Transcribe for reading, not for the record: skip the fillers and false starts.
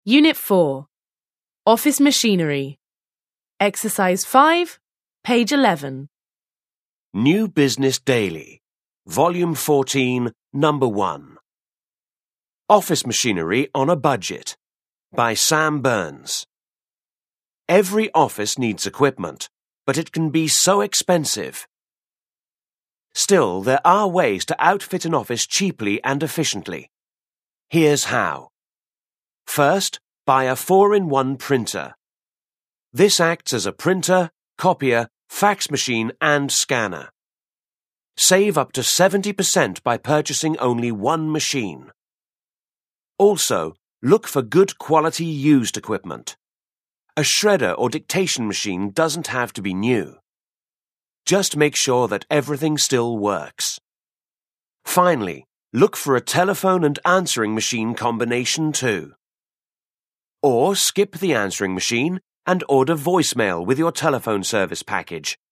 Unit 4. Office Machinery. Exercise 5, page 11. New Business Daily, Volume 14, Number 1. Office Machinery on a Budget, by Sam Burns. Every office needs equipment, but it can be so expensive. Still, there are ways to outfit an office cheaply and efficiently. Here's how. First, buy a 4-in-1 printer. This acts as a printer, copier, fax machine and scanner. Save up to 70% by purchasing only one machine. Also, look for good quality used equipment. A shredder or dictation machine doesn't have to be new. Just make sure that everything still works. Finally, look for a telephone and answering machine combination too. Or skip the answering machine and order voicemail with your telephone service package.